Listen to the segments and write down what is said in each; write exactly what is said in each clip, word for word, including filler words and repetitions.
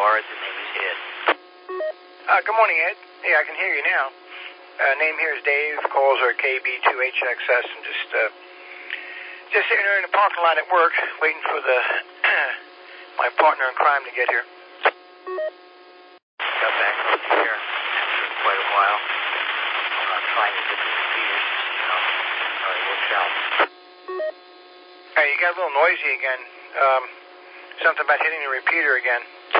are. The name is Ed. Uh, good morning, Ed. Yeah, I can hear you now. Uh, name here is Dave. Calls are K B two H X S. I'm just, uh, just sitting there in the parking lot at work, waiting for the my partner in crime to get here. Got back up here after quite a while. I'm trying to get the repeaters to see how, how it works out. Hey, you got a little noisy again. Um, something about hitting the repeater again.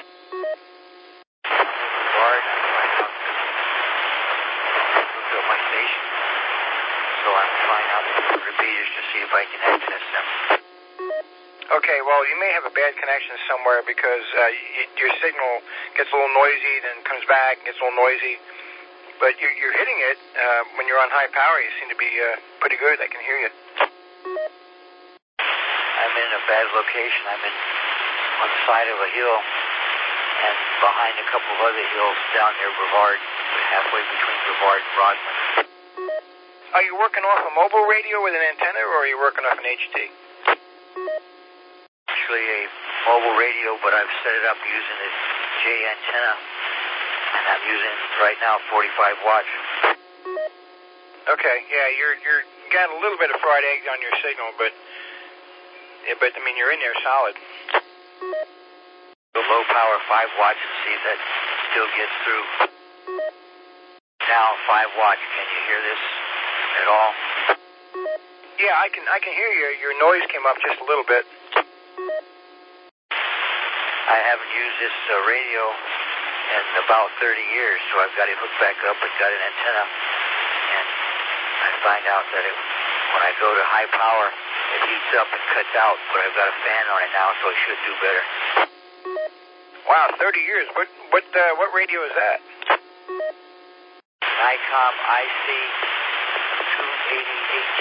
Guard, I'm trying out to hook up my station. So I'm trying out the repeaters to see if I can access them. Okay, well, you may have a bad connection somewhere because uh, y- your signal gets a little noisy, then comes back, gets a little noisy. But you're, you're hitting it uh, when you're on high power. You seem to be uh, pretty good. I can hear you. I'm in a bad location. I'm in on the side of a hill and behind a couple of other hills down near Brevard, halfway between Brevard and Rockland. Are you working off a mobile radio with an antenna, or are you working off an H T? Actually a mobile radio, but I've set it up using a J antenna, and I'm using right now forty-five watts. Okay, yeah, you're you're you got a little bit of fried egg on your signal, but yeah, but I mean you're in there solid. The low power five watts and see if that still gets through. Now five watts. Can you hear this at all? Yeah, I can I can hear you. Your noise came up just a little bit. I haven't used this uh, radio in about thirty years, so I've got it hooked back up and got an antenna. And I find out that it, when I go to high power, it heats up and cuts out, but I've got a fan on it now, so it should do better. Wow, thirty years. What what uh, what radio is that? Nikon I C two eighty H.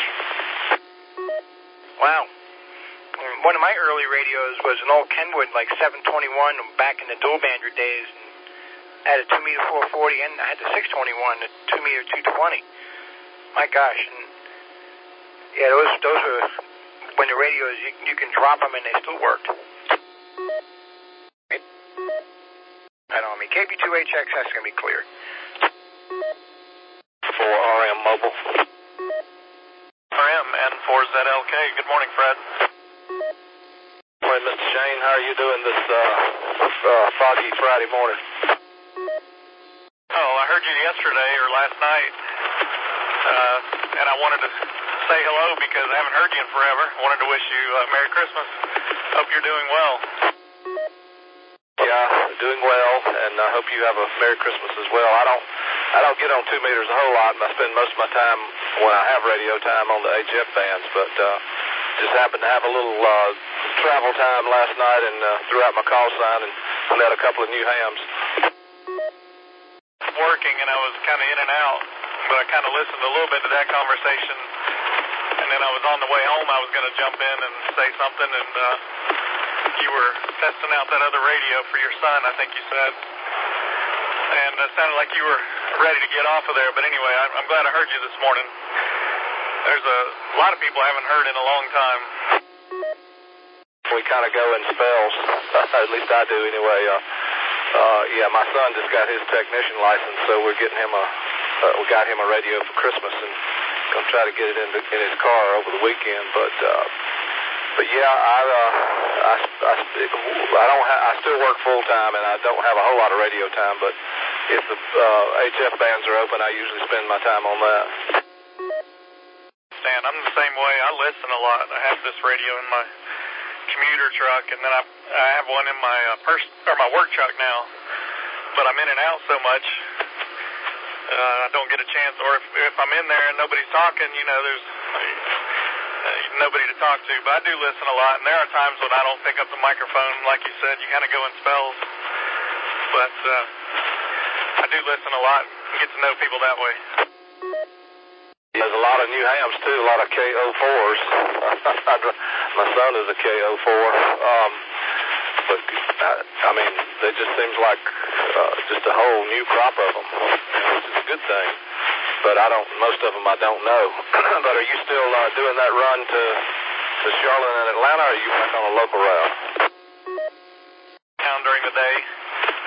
Wow. One of my early radios was an old Kenwood, like seven twenty-one, back in the dual bander days. I had a two meter four forty, and I had the six twenty-one, the two meter two twenty. My gosh. And yeah, those those were when the radios, you, you can drop them and they still worked. I don't know, I mean, K B two H X S is going to be clear. For R M Mobile. R M N four Z L K. Good morning, Fred. Good morning, Mister Shane. How are you doing this uh, uh, foggy Friday morning? Oh, I heard you yesterday or last night, uh, and I wanted to say hello because I haven't heard you in forever. I wanted to wish you uh, Merry Christmas. Hope you're doing well. Yeah, doing well, and I hope you have a Merry Christmas as well. I don't, I don't get on two meters a whole lot, and I spend most of my time when I have radio time on the H F bands, but uh, just happened to have a little uh, travel time last night and uh, threw out my call sign and met a couple of new hams. Working, and I was kind of in and out, but I kind of listened a little bit to that conversation, and then I was on the way home. I was going to jump in and say something, and uh, you were testing out that other radio for your son, I think you said, and it sounded like you were ready to get off of there, but anyway, I, I'm glad I heard you this morning. There's a, a lot of people I haven't heard in a long time. We kind of go in spells, at least I do anyway. Uh, uh, yeah, my son just got his technician license, so we're getting him a, uh, we got him a radio for Christmas, and gonna try to get it in, the, in his car over the weekend. But uh, but yeah, I uh, I I, I don't ha- I still work full time, and I don't have a whole lot of radio time. But if the uh, H F bands are open, I usually spend my time on that. Dan, I'm the same way. I listen a lot. I have this radio in my commuter truck, and then I I have one in my uh, pers- or my work truck now. But I'm in and out so much, uh, I don't get a chance. Or if if I'm in there and nobody's talking, you know, there's uh, nobody to talk to. But I do listen a lot, and there are times when I don't pick up the microphone. Like you said, you kind of go in spells. But uh, I do listen a lot and get to know people that way. There's a lot of new hams, too, a lot of K O fours. My son is a K O four. Um, but, uh, I mean, there just seems like uh, just a whole new crop of them, which is a good thing. But I don't, most of them I don't know. But are you still uh, doing that run to, to Charlotte and Atlanta, or are you back on a local route? Down during the day.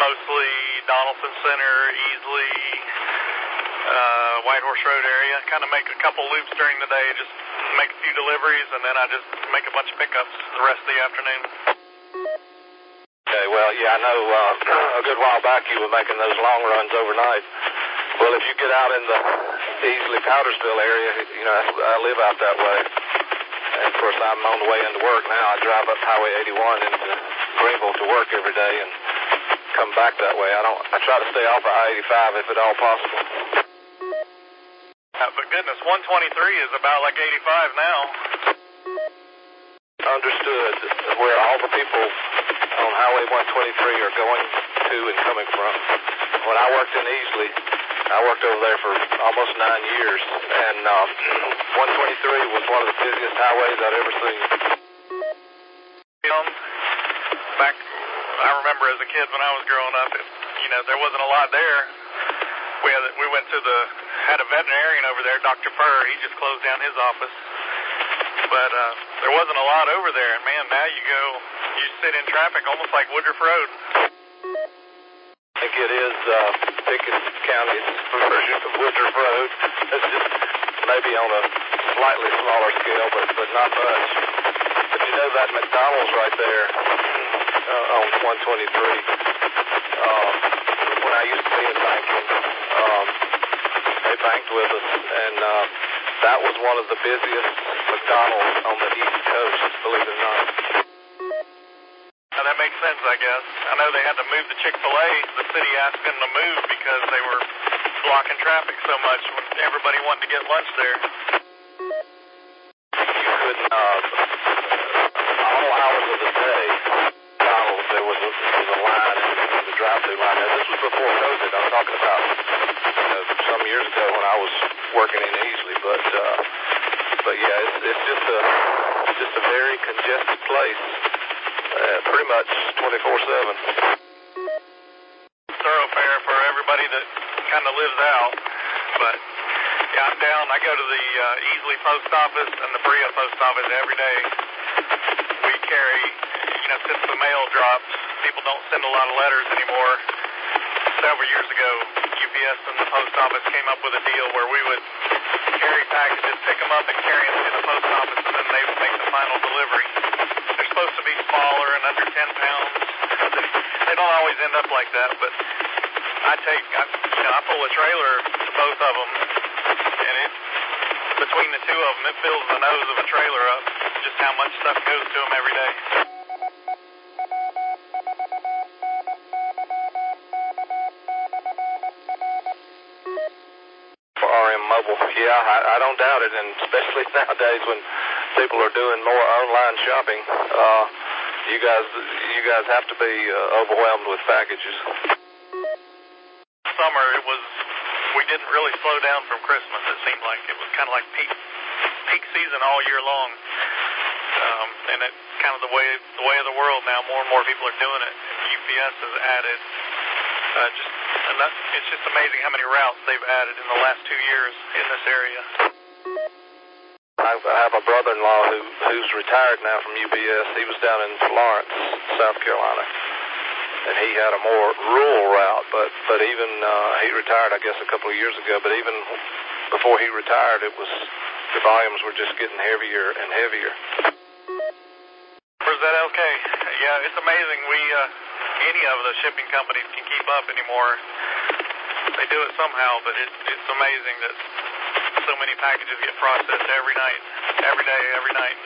mostly Donaldson Center, Easley, uh, White Horse Road area. Kind of make a couple loops during the day, just make a few deliveries, and then I just make a bunch of pickups the rest of the afternoon. Okay, well, yeah, I know uh, a good while back you were making those long runs overnight. Well, if you get out in the Easley Powdersville area, you know, I live out that way. And, of course, I'm on the way into work now. I drive up Highway eighty-one into Greenville to work every day and come back that way. I don't. I try to stay off of I eighty-five if at all possible. Uh, but goodness, one twenty-three is about like eighty-five now. Understood. Where all the people on Highway one twenty-three are going to and coming from. When I worked in Easley, I worked over there for almost nine years, and uh, one twenty-three was one of the busiest highways I'd ever seen. Um, back, I remember as a kid when I was growing up, it, you know, there wasn't a lot there. We had, we went to the, had a veterinarian over there, Doctor Furr. He just closed down his office. But uh, there wasn't a lot over there, and man, now you go, you sit in traffic almost like Woodruff Road. I think it is uh, Pickens County's version of Woodruff Road. It's just maybe on a slightly smaller scale, but, but not much. But you know that McDonald's right there uh, on one twenty-three, uh, when I used to be in banking, um, they banked with us, and uh, that was one of the busiest McDonald's on the East Coast, believe it or not. Now that makes sense, I guess. I know they had to move the Chick-fil-A. The city asked them to move because they were blocking traffic so much when everybody wanted to get lunch there. You could, uh, all hours of the day, McDonald's, there was a, there was a line, in the drive-through line. Now, this was before COVID. I'm talking about, you know, some years ago when I was working in Easley, but, uh, but yeah, it's, it's just a, just a very congested place. Uh, pretty much twenty-four seven. Thoroughfare for everybody that kind of lives out. But, yeah, I'm down. I go to the uh, Easley Post Office and the Berea Post Office every day. We carry, you know, since the mail dropped, people don't send a lot of letters anymore. Several years ago, U P S and the post office came up with a deal where we would carry packages, pick them up and carry them to the post office, and then they would make the final delivery. They're supposed to be smaller and under ten pounds. They don't always end up like that, but I take, I, you know, I pull a trailer to both of them, and it, between the two of them, it fills the nose of a trailer up, just how much stuff goes to them every day. For R M Mobile, yeah, I, I don't doubt it, and especially nowadays when people are doing more online shopping, uh, you guys, you guys have to be uh, overwhelmed with packages. Summer, it was, we didn't really slow down from Christmas. It seemed like it was kind of like peak, peak season all year long, um, and it's kind of the way, the way of the world now. More and more people are doing it. U P S has added, uh, just, and that, it's just amazing how many routes they've added in the last two years in this area. I have a brother-in-law who, who's retired now from U P S. He was down in Florence, South Carolina, and he had a more rural route, but, but even, uh, he retired, I guess, a couple of years ago, but even before he retired, it was, the volumes were just getting heavier and heavier. Where's that L K? Yeah, it's amazing. We, uh, any of the shipping companies can keep up anymore. They do it somehow, but it, it's amazing that so many packages get processed every night, every day, every night.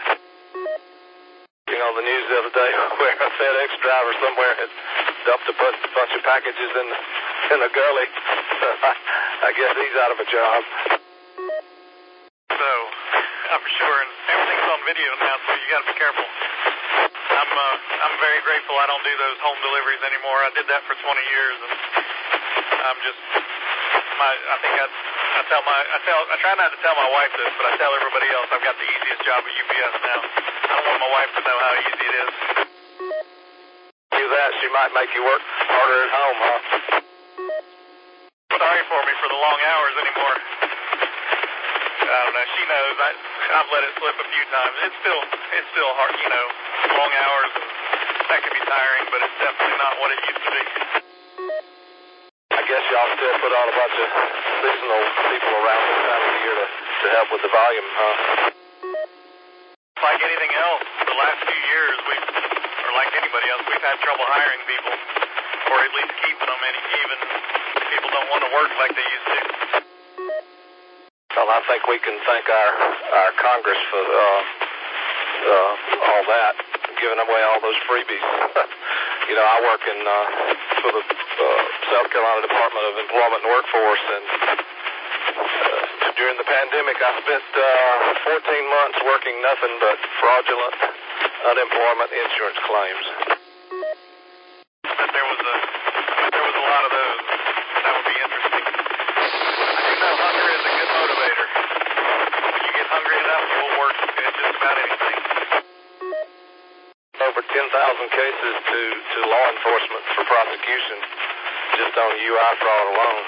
On the news the other day where a FedEx driver somewhere had dumped a bunch, bunch of packages in, in a gully. I, I guess he's out of a job. So, I'm sure, and everything's on video now, so you got to be careful. I'm uh, I'm very grateful I don't do those home deliveries anymore. I did that for twenty years, and I'm just, my, I think I, I tell my, I tell, I try not to tell my wife this, but I tell everybody else I've got the easiest job at U P S now. I don't want my wife to know how easy it is. Do that, she might make you work harder at home, huh? Sorry for me for the long hours anymore. I don't know. She knows. I, I've let it slip a few times. It's still, it's still hard, you know, long hours, and that can be tiring, but it's definitely not what it used to be. I guess y'all still put on a bunch of seasonal people around this time of the year to, to help with the volume, huh? Like anything else, the last few years, we've, or like anybody else, we've had trouble hiring people, or at least keeping them, and even people don't want to work like they used to. Well, I think we can thank our, our Congress for uh, uh, all that, giving away all those freebies. You know, I work in uh, for the uh, South Carolina Department of Employment and Workforce, and uh, during the pandemic, I spent uh, fourteen months working nothing but fraudulent unemployment insurance claims. That there was a there was a lot of those. That would be interesting. I do know hunger is a good motivator. When you get hungry enough, you will work at just about anything. Over ten thousand cases to, to law enforcement for prosecution just on U I fraud alone.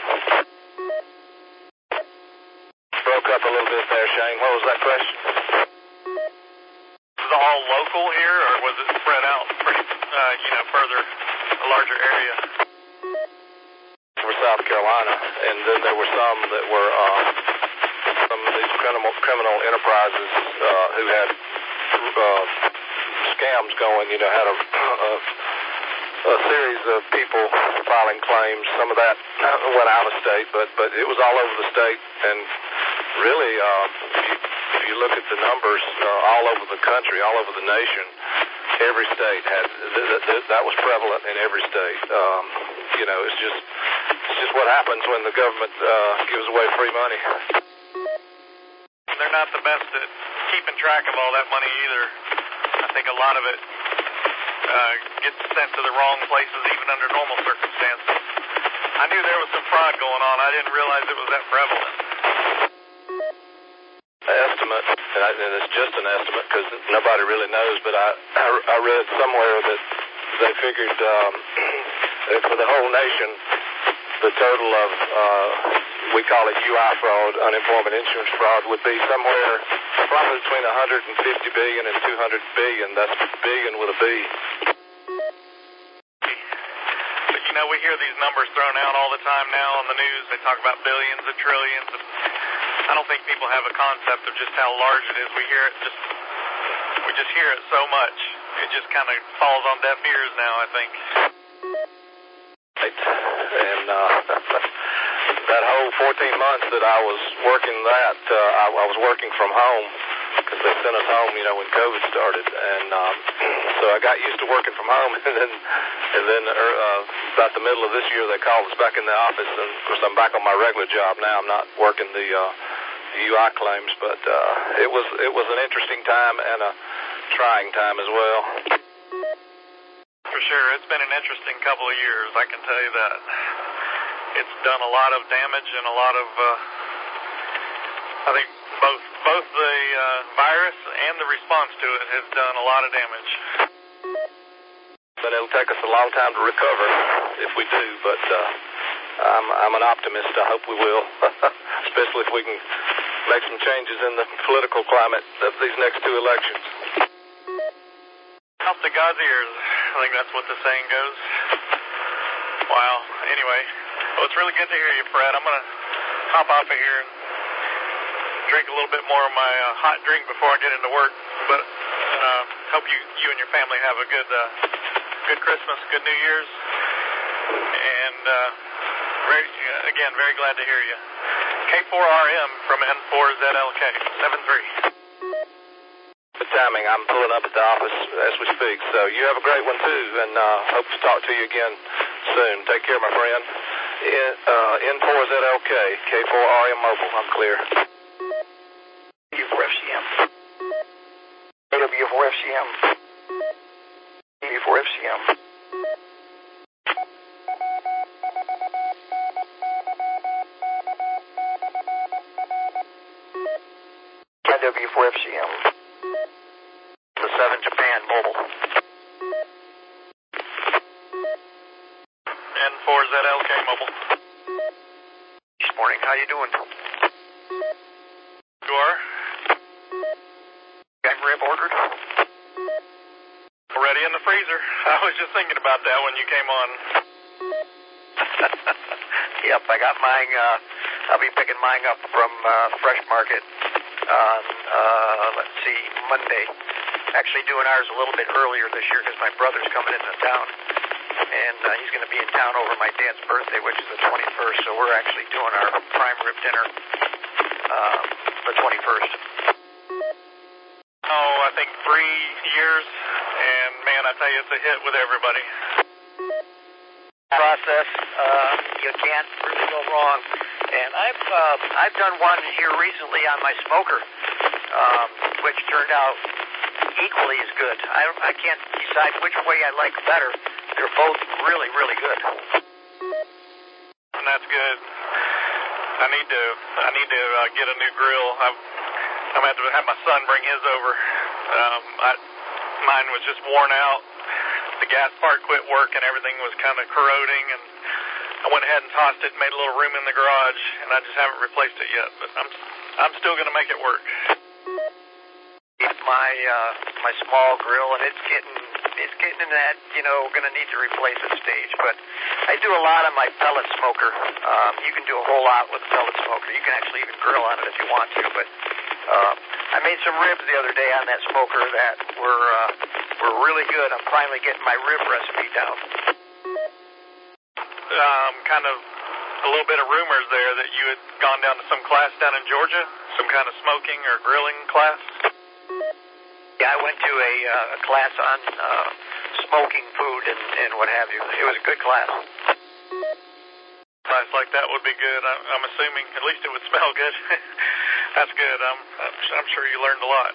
Broke up a little bit there, Shane. What was that question? Was it all local here, or was it spread out pretty, uh, you know, further, a larger area? For South Carolina, and then there were some that were uh, some of these criminal criminal enterprises uh, who had uh, scams going. You know, had a, a, a series of people filing claims. Some of that went out of state, but but it was all over the state, and really, uh, if, you, if you look at the numbers, uh, all over the country, all over the nation, every state had th- th- th- that was prevalent in every state. Um, you know, it's just it's just what happens when the government uh, gives away free money. They're not the best at keeping track of all that money either. I think a lot of it uh, gets sent to the wrong places, even under normal circumstances. I knew there was some fraud going on. I didn't realize it was that prevalent. Estimate, and, I, and it's just an estimate because nobody really knows, but I, I, I read somewhere that they figured um, that for the whole nation, the total of, uh, we call it U I fraud, unemployment insurance fraud, would be somewhere probably between one hundred fifty billion dollars and two hundred billion dollars. That's billion with a B. But you know, we hear these numbers thrown out all the time now on the news. They talk about billions and trillions. And I don't think people have a concept of just how large it is. We hear it just, we just hear it so much. It just kind of falls on deaf ears now, I think. Right. And uh, that whole fourteen months that I was working that, uh, I, I was working from home because they sent us home, you know, when COVID started. And um, so I got used to working from home. And then, and then uh, about the middle of this year, they called us back in the office. And of course, I'm back on my regular job now. I'm not working the uh, U I claims, but uh, it was it was an interesting time and a trying time as well. For sure, it's been an interesting couple of years, I can tell you that. It's done a lot of damage and a lot of, uh, I think both both the uh, virus and the response to it has done a lot of damage. But it'll take us a long time to recover if we do, but uh, I'm, I'm an optimist. I hope we will, especially if we can make some changes in the political climate of these next two elections. Up to God's ears. I think that's what the saying goes. Wow. Anyway, well, it's really good to hear you, Fred. I'm going to hop off of here and drink a little bit more of my uh, hot drink before I get into work. But uh, hope you, you and your family have a good, uh, good Christmas, good New Year's. And uh, very, again, very glad to hear you. K four R M from N four Z L K, seven three. Good timing. I'm pulling up at the office as we speak. So you have a great one, too, and uh, hope to talk to you again soon. Take care, my friend. In, uh, N four Z L K, K four R M Mobile. I'm clear. W four F C M. W four F C M. W four F C M. W four F C M. The seven Japan Mobile. N four Z L K Mobile. This morning, how you doing? You are? Got rib ordered? Already in the freezer. I was just thinking about that when you came on. Yep, I got mine. Uh, I'll be picking mine up from uh, Fresh Market on, uh, let's see, Monday. Actually doing ours a little bit earlier this year because my brother's coming into town. And uh, he's going to be in town over my dad's birthday, which is the twenty-first. So we're actually doing our prime rib dinner uh, the twenty-first. Oh, I think three years, and man, I tell you, it's a hit with everybody. Process, uh, you can't really go wrong. And I've uh, I've done one here recently on my smoker, um, which turned out equally as good. I I can't decide which way I like better. They're both really, really good. And that's good. I need to I need to uh, get a new grill. I'm I'm going to have to have my son bring his over. Um, I, mine was just worn out. The gas part quit working. Everything was kind of corroding, and I went ahead and tossed it and made a little room in the garage, and I just haven't replaced it yet. But I'm I'm still going to make it work. My uh, my small grill, and it's getting it's getting in that, you know, going to need to replace it stage. But I do a lot on my pellet smoker. Um, you can do a whole lot with a pellet smoker. You can actually even grill on it if you want to. But uh, I made some ribs the other day on that smoker that were uh, were really good. I'm finally getting my rib recipe down. Um, kind of a little bit of rumors there that you had gone down to some class down in Georgia, some kind of smoking or grilling class. Yeah, I went to a, uh, a class on uh, smoking food and, and what have you. It was a good class. Class like that would be good. I'm, I'm assuming at least it would smell good. That's good. I'm, I'm I'm sure you learned a lot.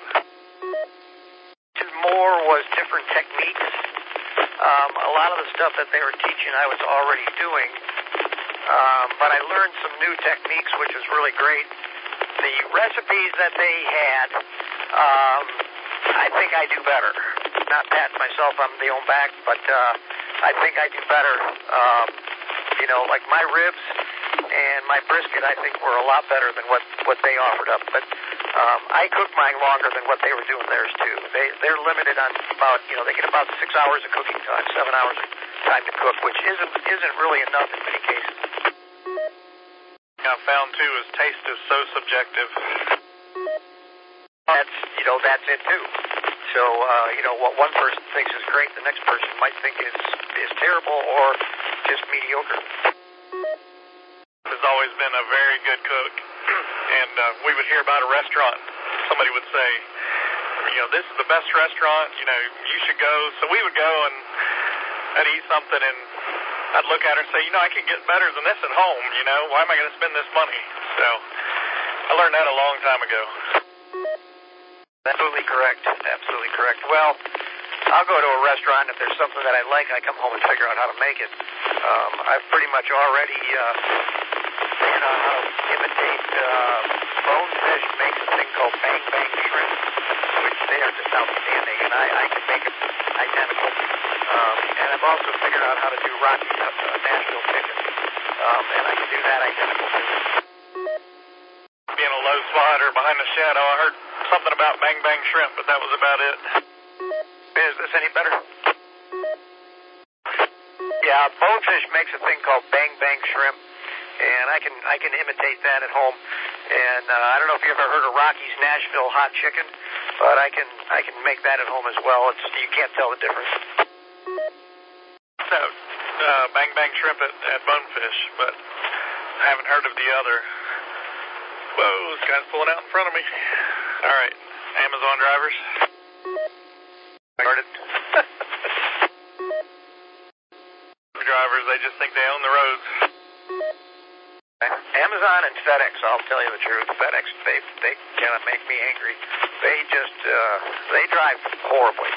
More was different techniques. Um, a lot of the stuff that they were teaching I was already doing, um, but I learned some new techniques, which was really great. The recipes that they had, um, I think I do better. Not patting myself on the own back, but uh, I think I do better. Um, you know, like my ribs and my brisket, I think were a lot better than what, what they offered up. But um, I cook mine longer than what they were doing theirs too. They they're limited on about, you know, they get about six hours of cooking time, seven hours of time to cook, which isn't isn't really enough in many cases. I found too is taste is so subjective. That's, you know, that's it too. So, uh, you know, what one person thinks is great, the next person might think is, is terrible or just mediocre. Has always been a very good cook. And uh, we would hear about a restaurant. Somebody would say, you know, this is the best restaurant, you know, you should go. So we would go and I'd eat something and I'd look at her and say, you know, I could get better than this at home, you know. Why am I going to spend this money? So I learned that a long time ago. Absolutely correct. Absolutely correct. Well, I'll go to a restaurant. If there's something that I like, I come home and figure out how to make it. Um, I've pretty much already uh, figured out how to imitate uh, Bonefish makes a thing called Bang Bang Shrimp, which they are just outstanding, and I, I can make it identical. Um, and I've also figured out how to do Rocky uh, Nashville chicken, um, and I can do that identical too. Being a low spot or behind the shadow, I heard something about Bang Bang Shrimp, but that was about it. Is this any better? Yeah, Bonefish makes a thing called Bang Bang Shrimp, and I can I can imitate that at home. And uh, I don't know if you ever heard of Rocky's Nashville hot chicken, but I can I can make that at home as well. It's you can't tell the difference. No, uh, Bang Bang Shrimp at, at Bonefish, but I haven't heard of the other. Whoa, this guy's pulling out in front of me. All right, Amazon drivers. Started. Drivers, they just think they own the roads. Amazon and FedEx, I'll tell you the truth. FedEx, they they kind of make me angry. They just uh, they drive horribly.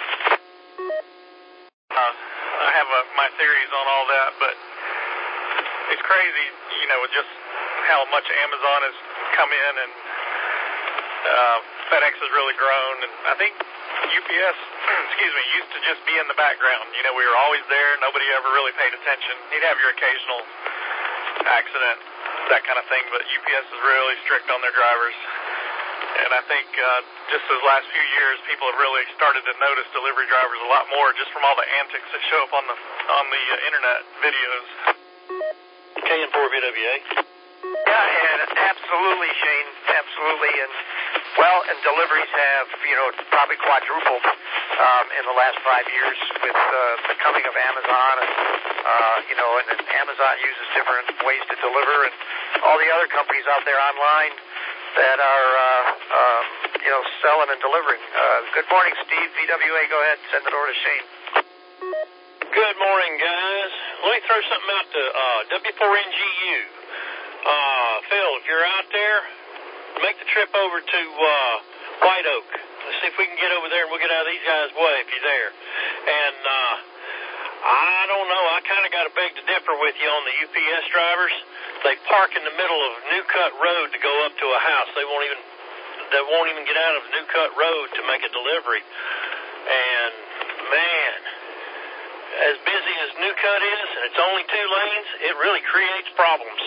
Uh, I have uh, my theories on all that, but it's crazy, you know, with just how much Amazon has come in and uh, FedEx has really grown, and I think U P S, excuse me, used to just be in the background. You know, we were always there. Nobody ever really paid attention. You'd have your occasional accident, that kind of thing, but U P S is really strict on their drivers. And I think uh, just those last few years, people have really started to notice delivery drivers a lot more just from all the antics that show up on the on the uh, internet videos. K N four V W A. Yeah, and absolutely, Shane, absolutely. And, well, and deliveries have, you know, probably quadrupled um, in the last five years with uh, the coming of Amazon. And, uh, you know, and, and Amazon uses different ways to deliver, and all the other companies out there online that are, uh, um, you know, selling and delivering. Uh, good morning, Steve. V W A, go ahead. Send it over to Shane. Good morning, guys. Let me throw something out to uh, W four N G U. Uh, Phil, if you're out there, make the trip over to uh, White Oak. Let's see if we can get over there and we'll get out of these guys' way if you're there. And uh, I don't know, I kind of got to beg to differ with you on the U P S drivers. They park in the middle of New Cut Road to go up to a house. They won't even they won't even get out of New Cut Road to make a delivery. And man, as busy as New Cut is, and it's only two lanes, it really creates problems.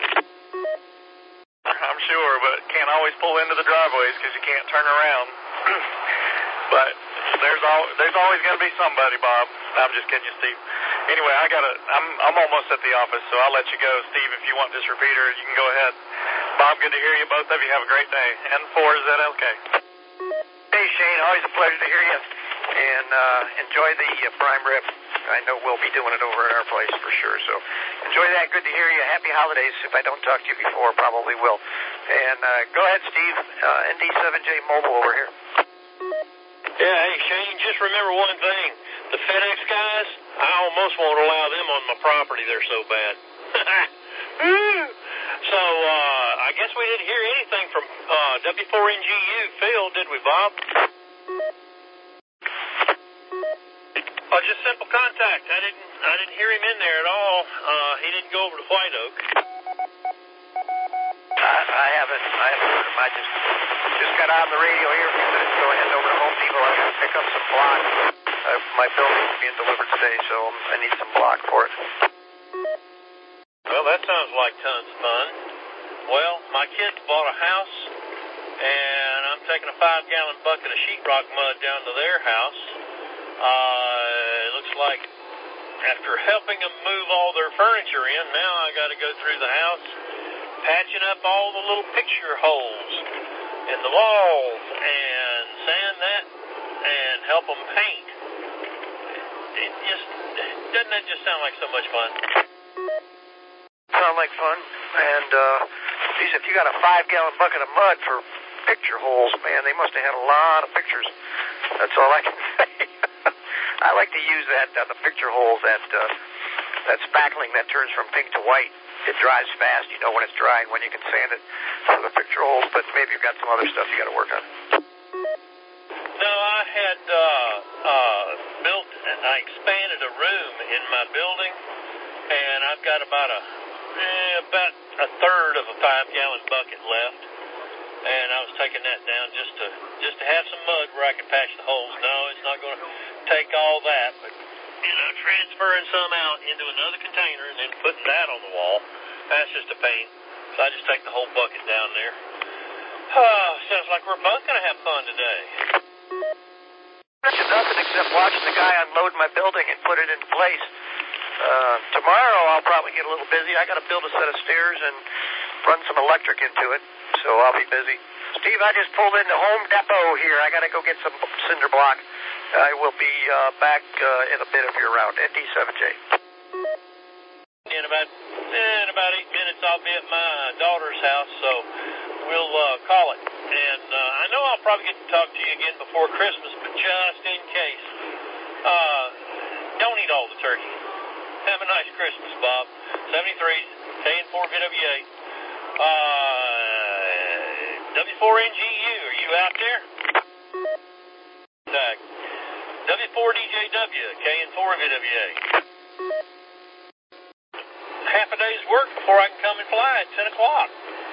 I'm sure, but can't always pull into the driveways because you can't turn around. But there's all there's always going to be somebody, Bob. I'm just kidding you, Steve. Anyway, I gotta. I'm I'm almost at the office, so I'll let you go, Steve. If you want this repeater, you can go ahead. Bob, good to hear you. Both of you have a great day. N four Z L K. Hey, Shane, always a pleasure to hear you. And uh, enjoy the uh, prime rib. I know we'll be doing it over at our place for sure. So enjoy that. Good to hear you. Happy holidays. If I don't talk to you before, probably will. And uh, go ahead, Steve. Uh, N D seven J Mobile over here. Yeah, hey, Shane, just remember one thing. The FedEx guys, I almost won't allow them on my property. They're so bad. So uh, I guess we didn't hear anything from uh, W four N G U, Phil, did we, Bob? Oh, just simple contact. I didn't I didn't hear him in there at all. Uh, he didn't go over to White Oak. I, I haven't. I haven't heard him. I just just got on the radio here a few minutes ago, heading over to Home Depot. I got to pick up some block. Uh, my building's being delivered today, so I need some block for it. Well, that sounds like tons of fun. Well, my kids bought a house, and I'm taking a five-gallon bucket of sheetrock mud down to their house. Uh, it looks like after helping them move all their furniture in, now I got to go through the house, patching up all the little picture holes in the walls and sand that and help them paint. It just, doesn't that just sound like so much fun? Sound like fun. And, uh, geez, if you got a five-gallon bucket of mud for picture holes, man, they must have had a lot of pictures. That's all I can say. I like to use that, uh, the picture holes, that, uh, that spackling that turns from pink to white. It dries fast, you know, when it's drying, when you can sand it for the picture holes, but maybe you've got some other stuff you got to work on. No, I had, uh, uh, built, I expanded a room in my building, and I've got about a, eh, about a third of a five-gallon bucket left. And I was taking that down just to just to have some mud where I could patch the holes. No, it's not going to take all that, but you know, transferring some out into another container and then putting that on the wall, that's just a pain. So I just take the whole bucket down there. Oh, sounds like we're both going to have fun today. Nothing except watching the guy unload my building and put it into place. Uh, tomorrow I'll probably get a little busy. I got to build a set of stairs and run some electric into it, so I'll be busy. Steve, I just pulled into Home Depot here. I got to go get some cinder block. I will be uh, back uh, in a bit if you're around. N D seven J. In about eh, in about eight minutes, I'll be at my daughter's house, so we'll uh, call it. And uh, I know I'll probably get to talk to you again before Christmas, but just in case, uh, don't eat all the turkey. Have a nice Christmas, Bob. seventy-three, K N four V W A. Uh, W four N G U, are you out there? Tag. W four D J W, K N four V W A. Half a day's work before I can come and fly at ten o'clock.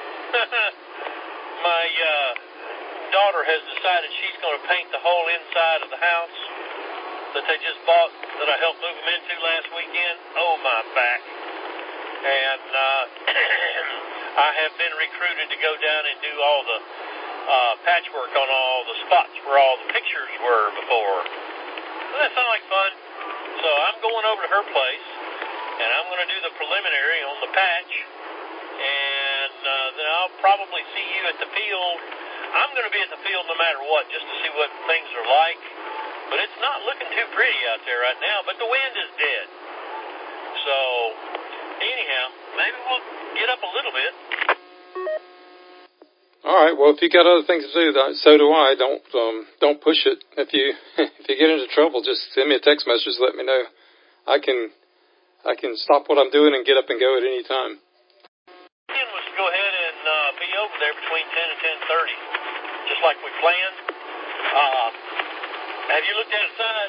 My uh, daughter has decided she's going to paint the whole inside of the house that they just bought, that I helped move them into last weekend. Oh, my back. And uh, I have been recruited to go down and do all the uh, patchwork on all the spots where all the pictures were before. Doesn't that sound like fun? So I'm going over to her place, and I'm going to do the preliminary on the patch, and uh, then I'll probably see you at the field. I'm going to be at the field no matter what, just to see what things are like. But it's not looking too pretty out there right now, but the wind is dead. So, anyhow, maybe we'll get up a little bit. All right. Well, if you got other things to do, so do I. Don't um, don't push it. If you if you get into trouble, just send me a text message. Let me know. I can I can stop what I'm doing and get up and go at any time. Plan was to go ahead and uh, be over there between ten and ten thirty, just like we planned. Uh, have you looked outside?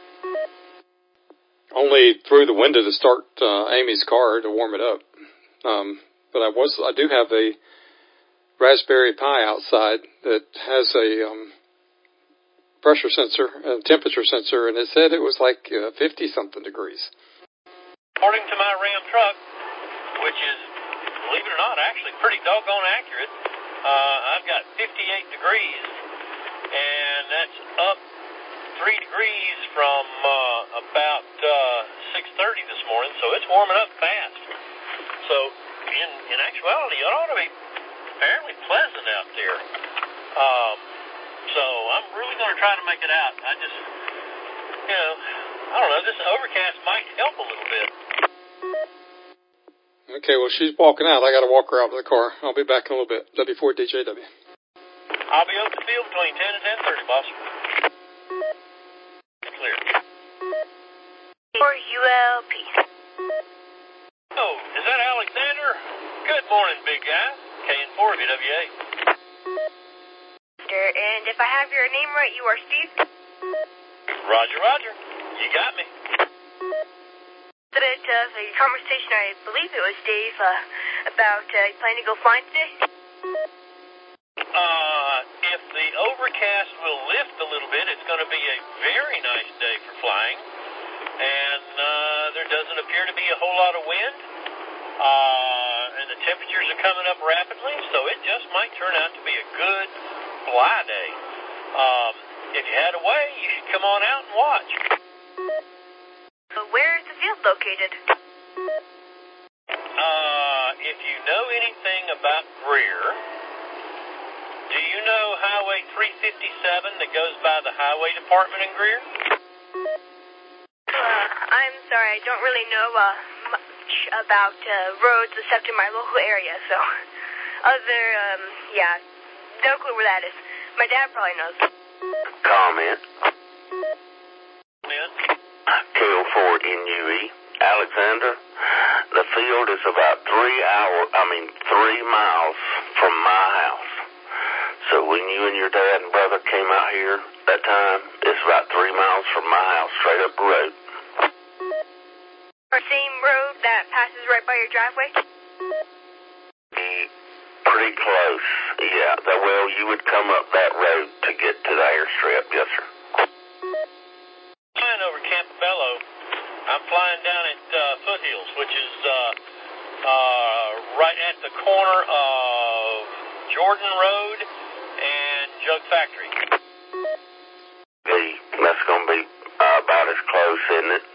Only through the window to start uh, Amy's car to warm it up. Um, but I was I do have a Raspberry Pi outside that has a um, pressure sensor, a temperature sensor, and it said it was like uh, fifty-something degrees. According to my Ram truck, which is, believe it or not, actually pretty doggone accurate, uh, I've got fifty-eight degrees, and that's up three degrees from uh, about uh, six thirty this morning, so it's warming up fast. So, in, in actuality, it ought to be fairly pleasant out there. Um, so I'm really going to try to make it out. I just, you know, I don't know, this overcast might help a little bit. Okay, well, she's walking out. I got to walk her out to the car. I'll be back in a little bit. W four D J W. I'll be over the field between ten and ten thirty, boss. Clear. For U L P. Oh, is that Alexander? Good morning, big guy. K N four V W A. And if I have your name right, you are Steve? Roger, roger. You got me. That it, uh, the conversation, I believe it was Dave, uh, about uh, planning to go flying today? Uh, if the overcast will lift a little bit, it's going to be a very nice day for flying. And uh, there doesn't appear to be a whole lot of wind. Uh, and the temperatures are coming up rapidly, so it just might turn out to be a good fly day. Um, if you had a way, you should come on out and watch. So where is the field located? Uh, if you know anything about Greer, do you know Highway three fifty-seven that goes by the Highway Department in Greer? Uh, I'm sorry, I don't really know uh, much about uh, roads except in my local area, so other, um, yeah, no clue where that is. My dad probably knows. Comment. Man. K O four N U E. Alexander, the field is about three hours, I mean three miles from my house. So when you and your dad and brother came out here that time, it's about three miles from my house, straight up the road. The same road that passes right by your driveway? Pretty close, yeah. Well, you would come up that road to get to the airstrip, yes, sir. Flying over Campobello. I'm flying down at uh, Foothills, which is uh, uh, right at the corner of Jordan Road and Jug Factory. Hey, that's going to be uh, about as close, isn't it?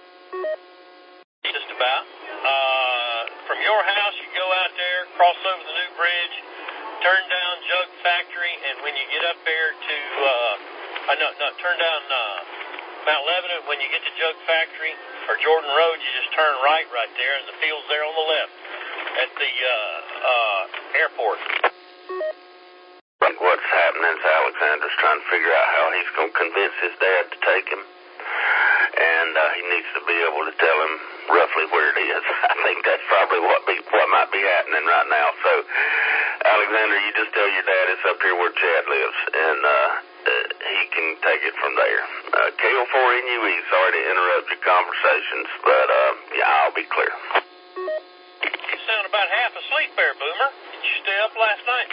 Just about. Uh, from your house, you go out there, cross over the new bridge, turn down Jug Factory, and when you get up there to, uh, uh no, no, turn down uh, Mount Lebanon, when you get to Jug Factory or Jordan Road, you just turn right right there, and the field's there on the left at the uh, uh, airport. I think what's happening is Alexander's trying to figure out how he's going to convince his dad to take him. And uh, he needs to be able to tell him roughly where it is. I think that's probably what be what might be happening right now. So, Alexander, you just tell your dad it's up here where Chad lives, and uh, uh, he can take it from there. Uh, K O four N U E, sorry to interrupt your conversations, but uh, yeah, I'll be clear. You sound about half asleep there, Boomer. Did you stay up last night?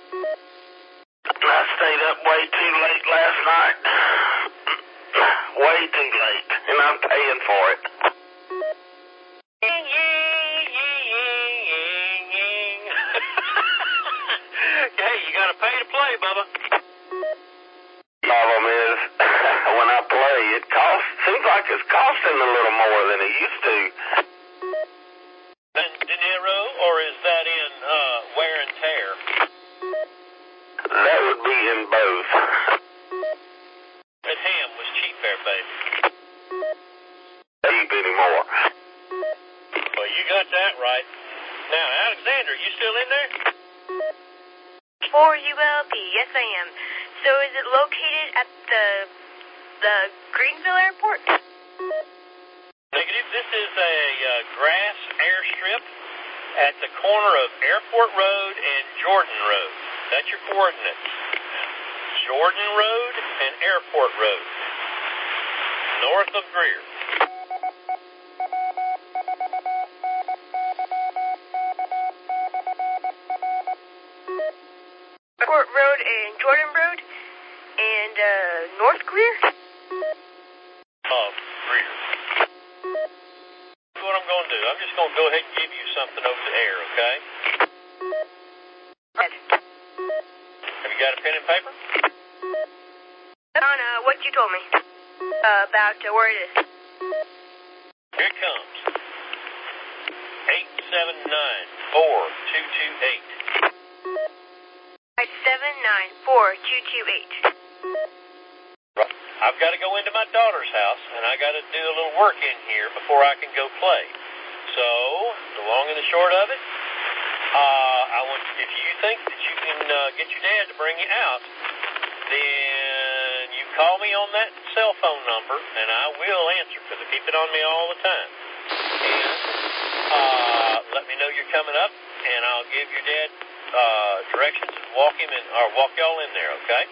I stayed up way too late last night. Way too late, and I'm paying for it. Hey, you gotta pay to play, Bubba. Problem is, when I play, it costs, seems like it's costing a little more than it used to. And didn't aero, or is that in uh, wear and tear? That would be in both. That ham was cheap there, baby. Cheap anymore. Well, you got that right. Now, Alexander, you still in there? four U L P, yes I am. So is it located at the the Greenville Airport? Negative. This is a uh, grass airstrip at the corner of Airport Road and Jordan Road. That's your coordinates. Jordan Road and Airport Road, north of Greer. Airport Road and Jordan Road and uh, North Greer? Of Greer. What I'm going to do, I'm just going to go ahead and give you something over the air, okay? Red. Have you got a pen and paper? On uh, what you told me uh, about uh, where it is. Here it comes. eight seven nine, four two two eight. Five seven nine four two two eight. Right. I've got to go into my daughter's house, and I got to do a little work in here before I can go play. So, the long and the short of it, uh, I want if you think that you can uh, get your dad to bring you out, then you call me on that cell phone number, and I will answer because I keep it on me all the time. And uh, let me know you're coming up, and I'll give your dad uh, directions and walk him in, or walk y'all in there, okay?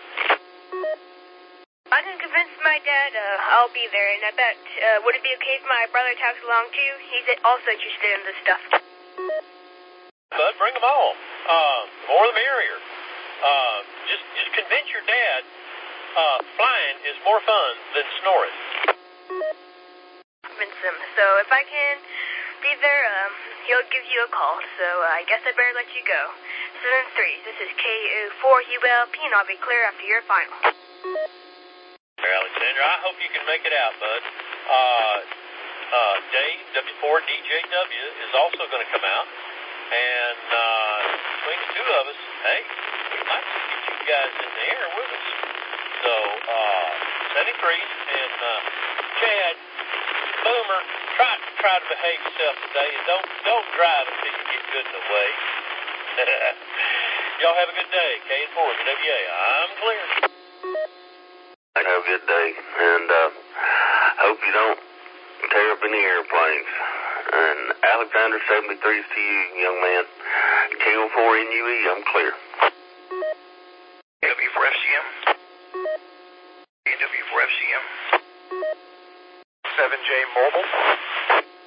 I can convince my dad uh, I'll be there, and I bet, uh, would it be okay if my brother tags along too? He's also interested in this stuff. Bud, bring them all. Uh, more the merrier. Uh, just, just convince your dad uh, flying is more fun than snoring. Convince him. So if I can be there, um, he'll give you a call. So uh, I guess I better let you go. seven three, this is K O four U L P, and I'll be clear after your final. Alexander, I hope you can make it out, bud. Uh, uh, Dave, W four D J W, is also going to come out. And uh, between the two of us, hey, we might just get you guys in the air with us. So, uh, seventy-three, and uh, Chad, Boomer, try, try to behave yourself today, and don't, don't drive until you get good in the way. Y'all have a good day. K and four, W A, I'm clear. Have a good day, and uh, hope you don't tear up any airplanes. And Alexander, seventy-three is to you, young man. K O four N U E, I'm clear. W four F C M. W four F C M. seven J Mobile.